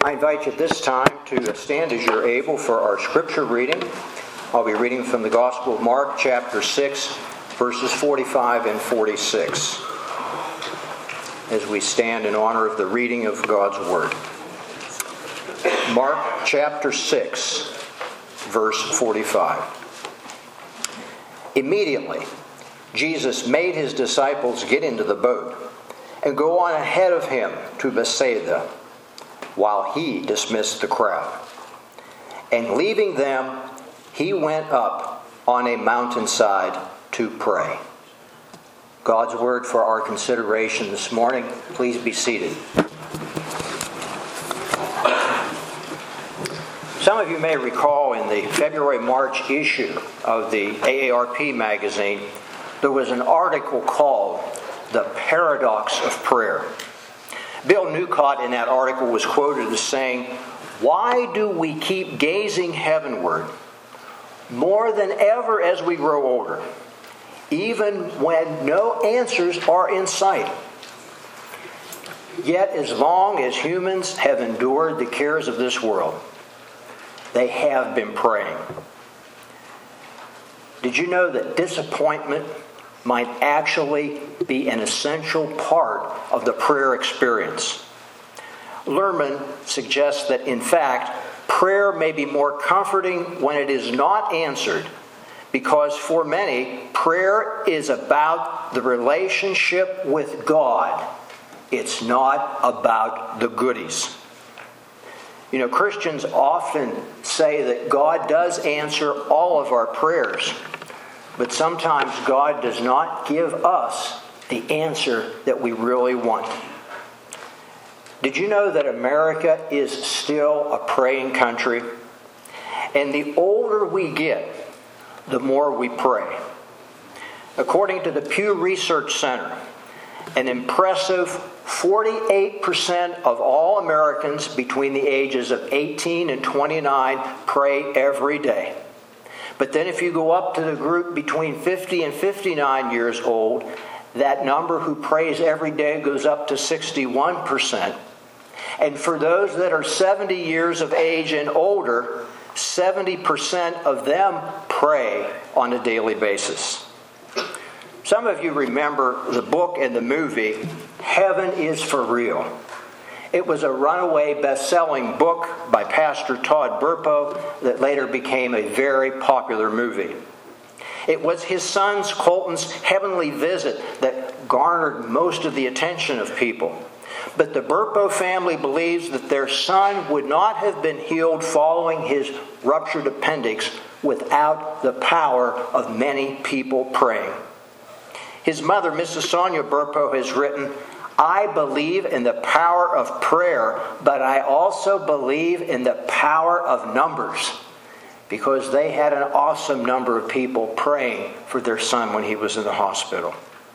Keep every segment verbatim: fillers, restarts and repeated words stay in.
I invite you at this time to stand as you're able for our scripture reading. I'll be reading from the Gospel of Mark, chapter six, verses forty-five and forty-six, as we stand in honor of the reading of God's Word. Mark, chapter six, verse forty-five. Immediately, Jesus made his disciples get into the boat and go on ahead of him to Bethsaida, while he dismissed the crowd. And leaving them, he went up on a mountainside to pray. God's word for our consideration this morning. Please be seated. Some of you may recall in the February-March issue of the A A R P magazine, there was an article called "The Paradox of Prayer." Bill Newcott in that article was quoted as saying, "Why do we keep gazing heavenward more than ever as we grow older, even when no answers are in sight? Yet as long as humans have endured the cares of this world, they have been praying." Did you know that disappointment might actually be an essential part of the prayer experience? Lerman suggests that, in fact, prayer may be more comforting when it is not answered, because for many, prayer is about the relationship with God. It's not about the goodies. You know, Christians often say that God does answer all of our prayers, but sometimes God does not give us the answer that we really want. Did you know that America is still a praying country? And the older we get, the more we pray. According to the Pew Research Center, an impressive forty-eight percent of all Americans between the ages of eighteen and twenty-nine pray every day. But then if you go up to the group between fifty and fifty-nine years old, that number who prays every day goes up to sixty-one percent. And for those that are seventy years of age and older, seventy percent of them pray on a daily basis. Some of you remember the book and the movie, Heaven is for Real. It was a runaway best-selling book by Pastor Todd Burpo that later became a very popular movie. It was his son Colton's heavenly visit that garnered most of the attention of people. But the Burpo family believes that their son would not have been healed following his ruptured appendix without the power of many people praying. His mother, Missus Sonia Burpo, has written, "I believe in the power of prayer, but I also believe in the power of numbers," because they had an awesome number of people praying for their son when he was in the hospital.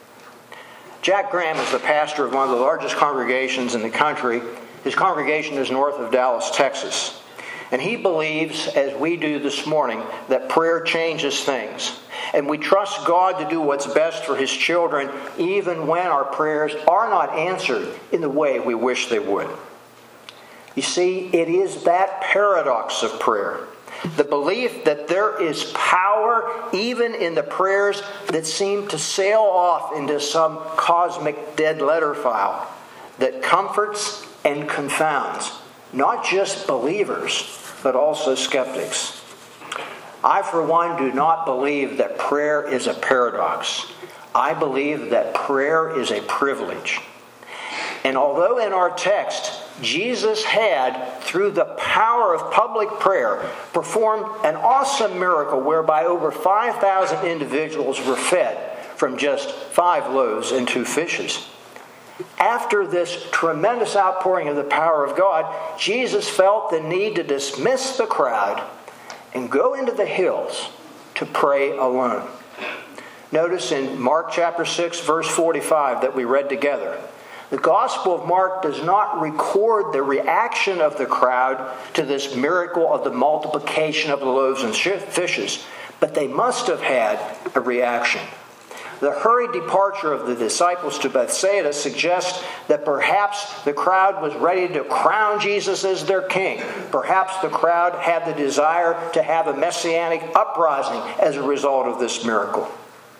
Jack Graham is the pastor of one of the largest congregations in the country. His congregation is north of Dallas, Texas. And he believes, as we do this morning, that prayer changes things. And we trust God to do what's best for His children, even when our prayers are not answered in the way we wish they would. You see, it is that paradox of prayer, the belief that there is power even in the prayers that seem to sail off into some cosmic dead letter file, that comforts and confounds not just believers, but also skeptics. I, for one, do not believe that prayer is a paradox. I believe that prayer is a privilege. And although in our text, Jesus had, through the power of public prayer, performed an awesome miracle whereby over five thousand individuals were fed from just five loaves and two fishes. After this tremendous outpouring of the power of God, Jesus felt the need to dismiss the crowd and go into the hills to pray alone. Notice in Mark chapter six, verse forty-five that we read together, the Gospel of Mark does not record the reaction of the crowd to this miracle of the multiplication of the loaves and fishes, but they must have had a reaction. The hurried departure of the disciples to Bethsaida suggests that perhaps the crowd was ready to crown Jesus as their king. Perhaps the crowd had the desire to have a messianic uprising as a result of this miracle.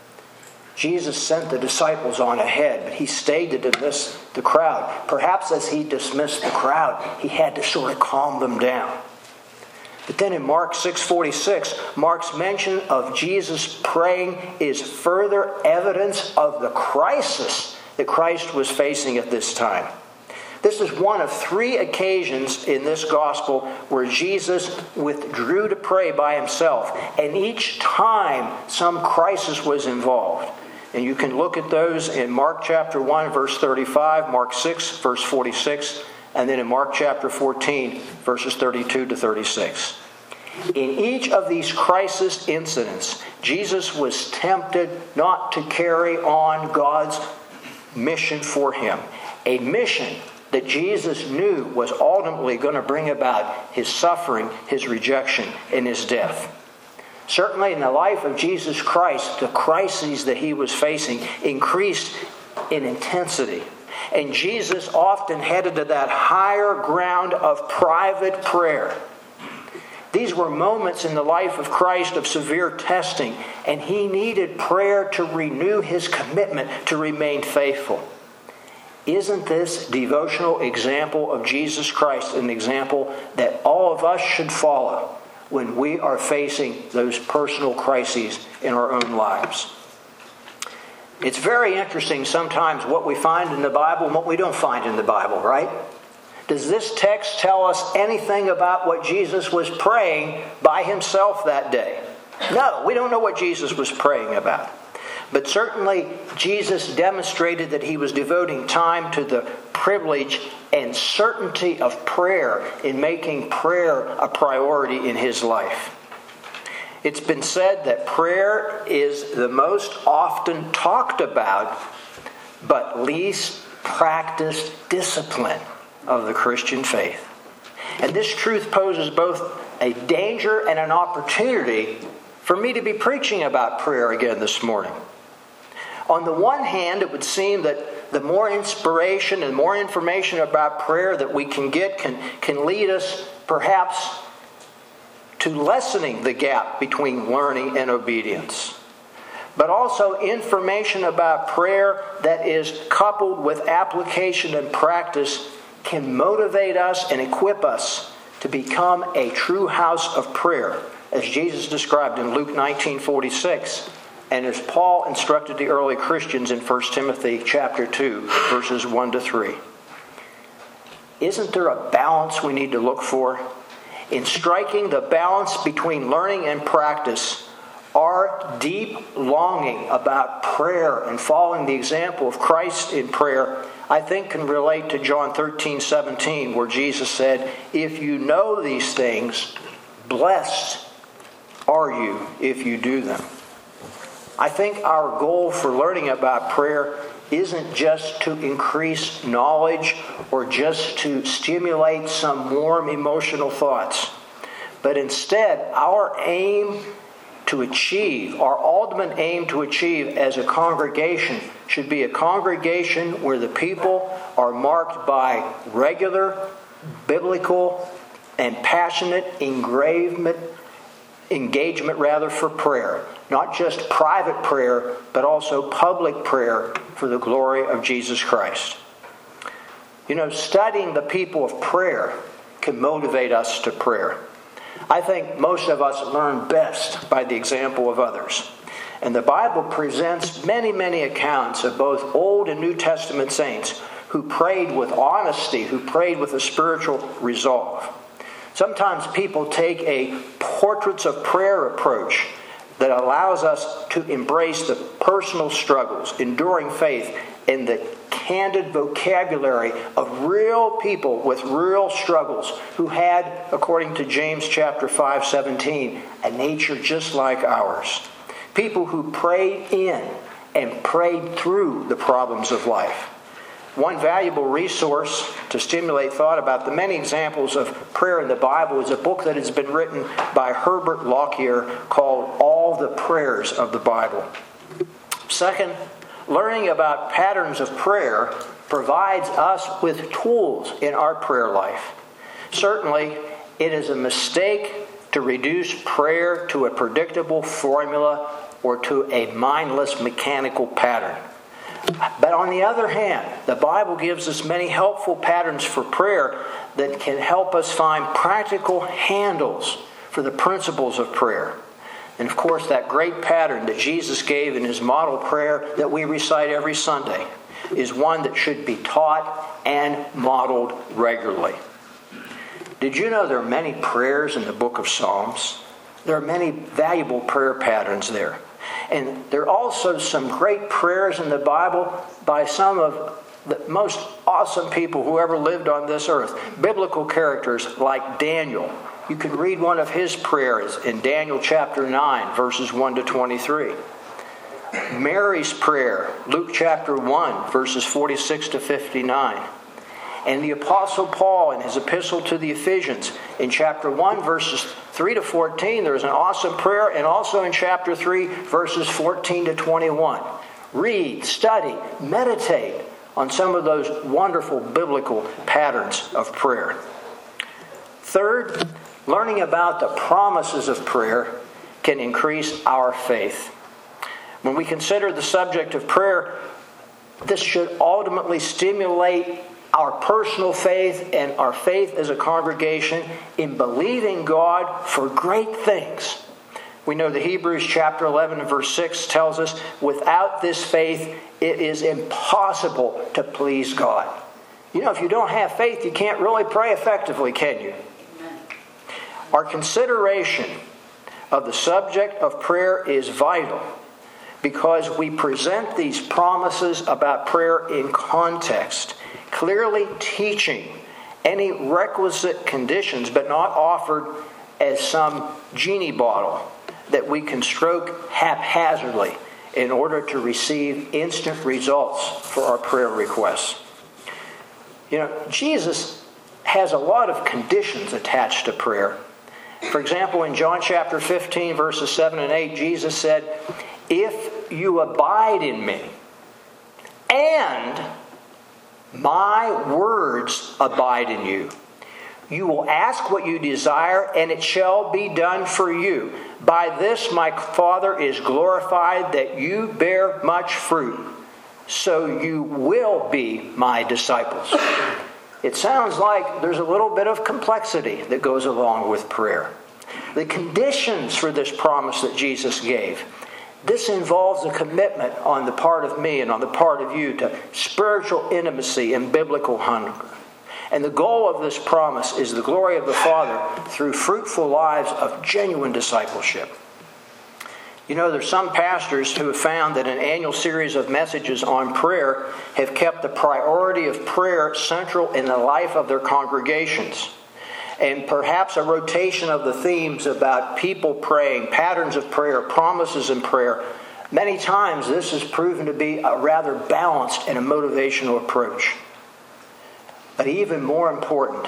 Jesus sent the disciples on ahead, but he stayed to dismiss the crowd. Perhaps as he dismissed the crowd, he had to sort of calm them down. But then in Mark six forty-six, Mark's mention of Jesus praying is further evidence of the crisis that Christ was facing at this time. This is one of three occasions in this gospel where Jesus withdrew to pray by himself, and each time some crisis was involved. And you can look at those in Mark chapter one, verse thirty-five, Mark six, verse forty-six, and then in Mark chapter fourteen, verses thirty-two to thirty-six. In each of these crisis incidents, Jesus was tempted not to carry on God's mission for him. A mission that Jesus knew was ultimately going to bring about his suffering, his rejection, and his death. Certainly in the life of Jesus Christ, the crises that he was facing increased in intensity. And Jesus often headed to that higher ground of private prayer. These were moments in the life of Christ of severe testing, and he needed prayer to renew his commitment to remain faithful. Isn't this devotional example of Jesus Christ an example that all of us should follow when we are facing those personal crises in our own lives? It's very interesting sometimes what we find in the Bible and what we don't find in the Bible, right? Does this text tell us anything about what Jesus was praying by himself that day? No, we don't know what Jesus was praying about. But certainly Jesus demonstrated that he was devoting time to the privilege and certainty of prayer in making prayer a priority in his life. It's been said that prayer is the most often talked about but least practiced discipline of the Christian faith. And this truth poses both a danger and an opportunity for me to be preaching about prayer again this morning. On the one hand, it would seem that the more inspiration and more information about prayer that we can get can, can lead us perhaps to lessening the gap between learning and obedience. But also information about prayer that is coupled with application and practice can motivate us and equip us to become a true house of prayer, as Jesus described in Luke nineteen forty-six, and as Paul instructed the early Christians in First Timothy chapter two, verses one to three. Isn't there a balance we need to look for? In striking the balance between learning and practice, our deep longing about prayer and following the example of Christ in prayer, I think, can relate to John thirteen seventeen, where Jesus said, "If you know these things, blessed are you if you do them." I think our goal for learning about prayer isn't just to increase knowledge or just to stimulate some warm emotional thoughts, but instead our aim to achieve, our ultimate aim to achieve as a congregation should be a congregation where the people are marked by regular, biblical, and passionate engravement, engagement rather for prayer. Not just private prayer, but also public prayer for the glory of Jesus Christ. You know, studying the people of prayer can motivate us to prayer. I think most of us learn best by the example of others. And the Bible presents many, many accounts of both Old and New Testament saints who prayed with honesty, who prayed with a spiritual resolve. Sometimes people take a portraits of prayer approach that allows us to embrace the personal struggles, enduring faith, and the candid vocabulary of real people with real struggles who had, according to James chapter five seventeen, a nature just like ours. People who prayed in and prayed through the problems of life. One valuable resource to stimulate thought about the many examples of prayer in the Bible is a book that has been written by Herbert Lockyer called All the Prayers of the Bible. Second, learning about patterns of prayer provides us with tools in our prayer life. Certainly, it is a mistake to reduce prayer to a predictable formula or to a mindless mechanical pattern. But on the other hand, the Bible gives us many helpful patterns for prayer that can help us find practical handles for the principles of prayer. And of course, that great pattern that Jesus gave in his model prayer that we recite every Sunday is one that should be taught and modeled regularly. Did you know there are many prayers in the book of Psalms? There are many valuable prayer patterns there. And there are also some great prayers in the Bible by some of the most awesome people who ever lived on this earth. Biblical characters like Daniel. You can read one of his prayers in Daniel chapter nine, verses one to twenty-three. Mary's prayer, Luke chapter one, verses forty-six to fifty-nine. And the Apostle Paul in his epistle to the Ephesians, in chapter one, verses three to fourteen, there is an awesome prayer, and also in chapter three, verses fourteen to twenty-one. Read, study, meditate on some of those wonderful biblical patterns of prayer. Third, learning about the promises of prayer can increase our faith. When we consider the subject of prayer, this should ultimately stimulate our personal faith and our faith as a congregation in believing God for great things. We know that Hebrews chapter eleven and verse six tells us, without this faith, it is impossible to please God. You know, if you don't have faith, you can't really pray effectively, can you? Our consideration of the subject of prayer is vital because we present these promises about prayer in context, clearly teaching any requisite conditions, but not offered as some genie bottle that we can stroke haphazardly in order to receive instant results for our prayer requests. You know, Jesus has a lot of conditions attached to prayer. For example, in John chapter fifteen, verses seven and eight, Jesus said, "If you abide in me, and my words abide in you, you will ask what you desire, and it shall be done for you. By this my Father is glorified, that you bear much fruit, so you will be my disciples." It sounds like there's a little bit of complexity that goes along with prayer. The conditions for this promise that Jesus gave, this involves a commitment on the part of me and on the part of you to spiritual intimacy and biblical hunger. And the goal of this promise is the glory of the Father through fruitful lives of genuine discipleship. You know, there's some pastors who have found that an annual series of messages on prayer have kept the priority of prayer central in the life of their congregations. And perhaps a rotation of the themes about people praying, patterns of prayer, promises in prayer. Many times this has proven to be a rather balanced and a motivational approach. But even more important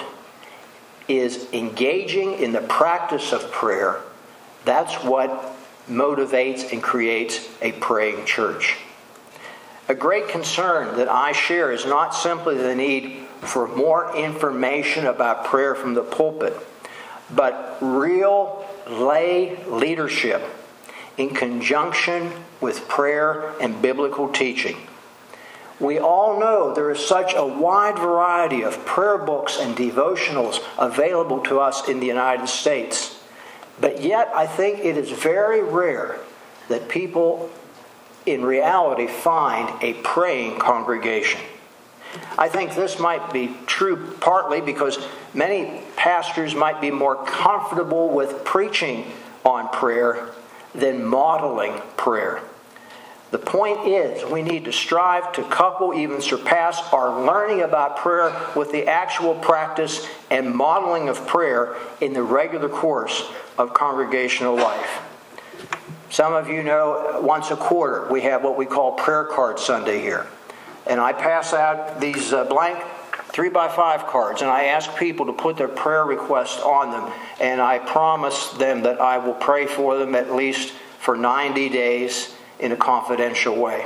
is engaging in the practice of prayer. That's what motivates and creates a praying church. A great concern that I share is not simply the need for more information about prayer from the pulpit, but real lay leadership in conjunction with prayer and biblical teaching. We all know there is such a wide variety of prayer books and devotionals available to us in the United States. But yet, I think it is very rare that people in reality find a praying congregation. I think this might be true partly because many pastors might be more comfortable with preaching on prayer than modeling prayer. The point is, we need to strive to couple, even surpass, our learning about prayer with the actual practice and modeling of prayer in the regular course of congregational life. Some of you know once a quarter we have what we call Prayer Card Sunday here. And I pass out these uh, blank three by five cards, and I ask people to put their prayer requests on them. And I promise them that I will pray for them at least for ninety days. in a confidential way.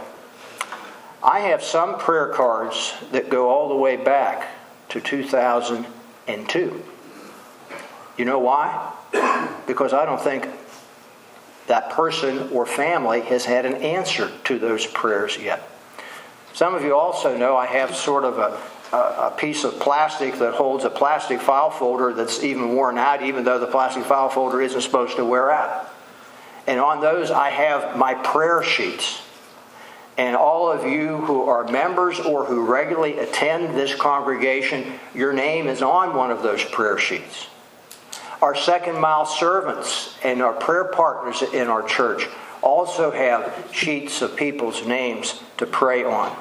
I have some prayer cards that go all the way back to two thousand two. You know why? Because I don't think that person or family has had an answer to those prayers yet. Some of you also know I have sort of a, a, a piece of plastic that holds a plastic file folder that's even worn out, even though the plastic file folder isn't supposed to wear out. And on those I have my prayer sheets. And all of you who are members or who regularly attend this congregation, your name is on one of those prayer sheets. Our second mile servants and our prayer partners in our church also have sheets of people's names to pray on.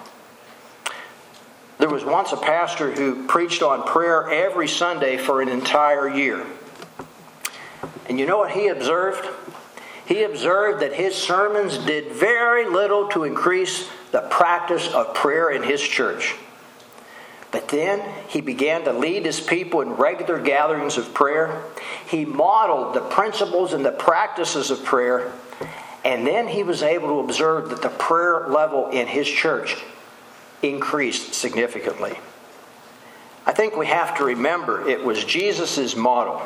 There was once a pastor who preached on prayer every Sunday for an entire year. And you know what he observed? He observed that his sermons did very little to increase the practice of prayer in his church. But then he began to lead his people in regular gatherings of prayer. He modeled the principles and the practices of prayer. And then he was able to observe that the prayer level in his church increased significantly. I think we have to remember it was Jesus' model.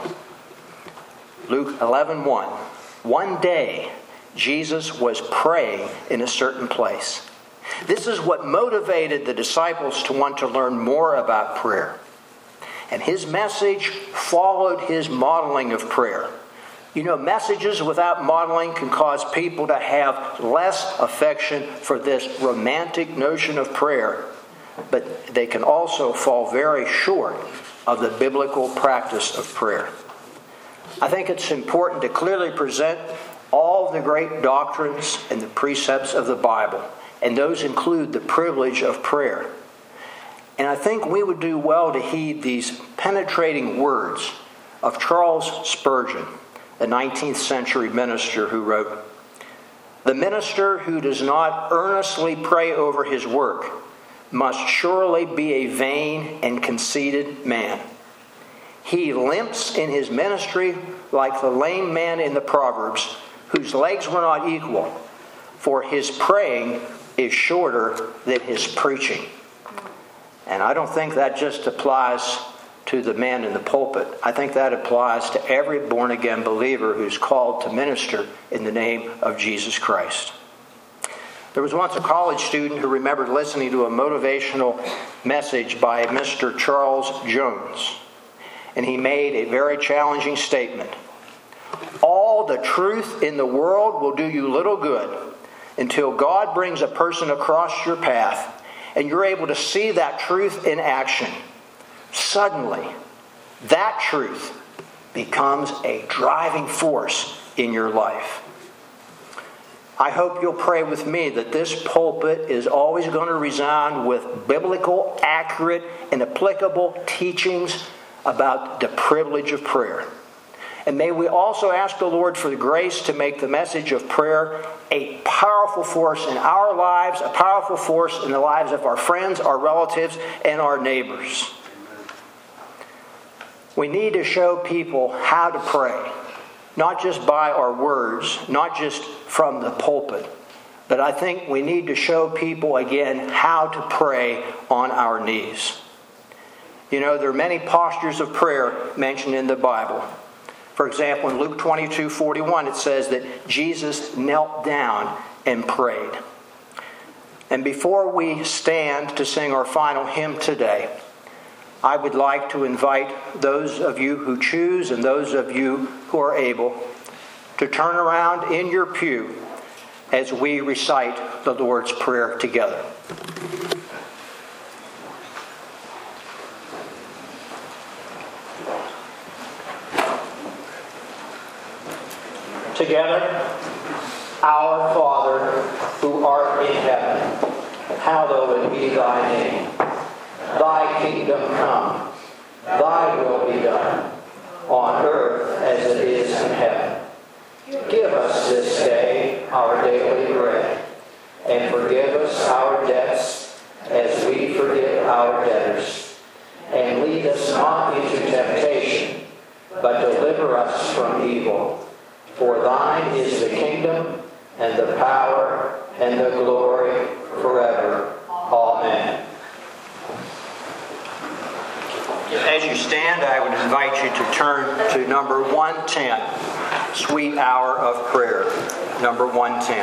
Luke eleven one. One day, Jesus was praying in a certain place. This is what motivated the disciples to want to learn more about prayer. And his message followed his modeling of prayer. You know, messages without modeling can cause people to have less affection for this romantic notion of prayer, but they can also fall very short of the biblical practice of prayer. I think it's important to clearly present all the great doctrines and the precepts of the Bible, and those include the privilege of prayer. And I think we would do well to heed these penetrating words of Charles Spurgeon, the nineteenth century minister who wrote, "The minister who does not earnestly pray over his work must surely be a vain and conceited man. He limps in his ministry like the lame man in the Proverbs, whose legs were not equal, for his praying is shorter than his preaching." And I don't think that just applies to the man in the pulpit. I think that applies to every born-again believer who's called to minister in the name of Jesus Christ. There was once a college student who remembered listening to a motivational message by Mister Charles Jones. And he made a very challenging statement. All the truth in the world will do you little good until God brings a person across your path and you're able to see that truth in action. Suddenly, that truth becomes a driving force in your life. I hope you'll pray with me that this pulpit is always going to resound with biblical, accurate, and applicable teachings about the privilege of prayer. And may we also ask the Lord for the grace to make the message of prayer a powerful force in our lives, a powerful force in the lives of our friends, our relatives, and our neighbors. We need to show people how to pray, not just by our words, not just from the pulpit, but I think we need to show people again how to pray on our knees. You know, there are many postures of prayer mentioned in the Bible. For example, in Luke twenty-two forty-one, it says that Jesus knelt down and prayed. And before we stand to sing our final hymn today, I would like to invite those of you who choose and those of you who are able to turn around in your pew as we recite the Lord's Prayer together. Together, Our Father, who art in heaven, hallowed be thy name. Thy kingdom come, thy will be done, on earth as it is in heaven. Give us this day our daily bread, and forgive us our debts as we forgive our debtors. And lead us not into temptation, but deliver us from evil. For thine is the kingdom, and the power, invite you to turn to number one ten, Sweet Hour of Prayer. Number one ten.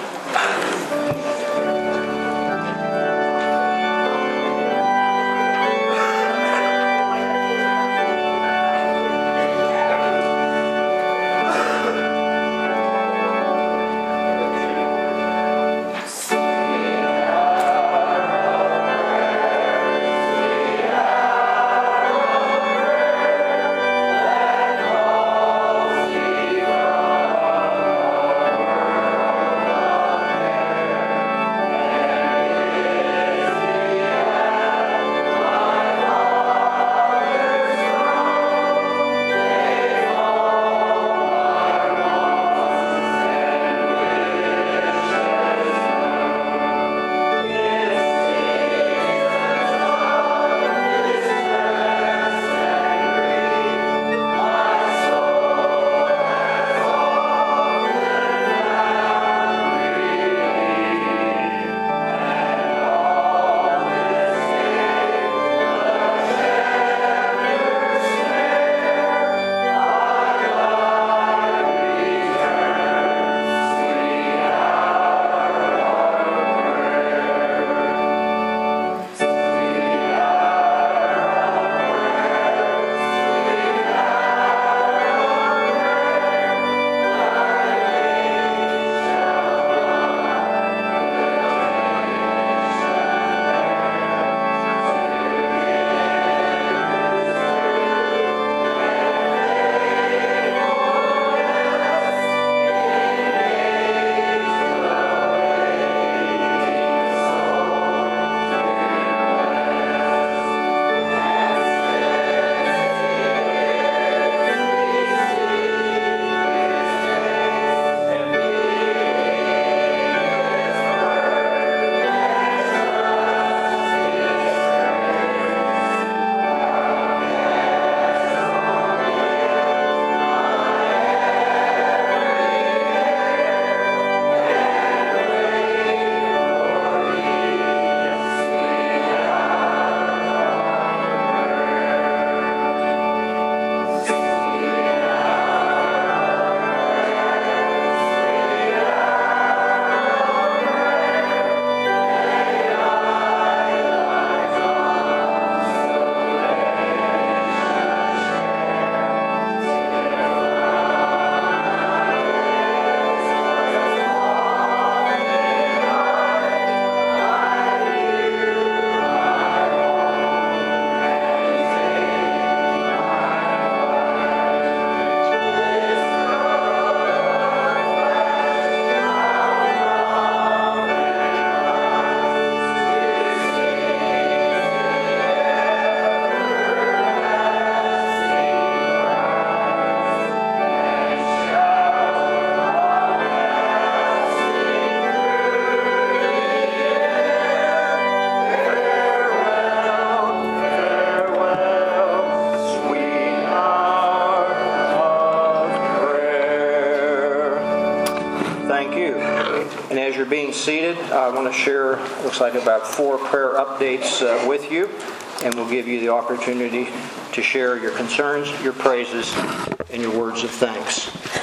And as you're being seated, I want to share, looks like about four prayer updates uh, with you, and we'll give you the opportunity to share your concerns, your praises, and your words of thanks.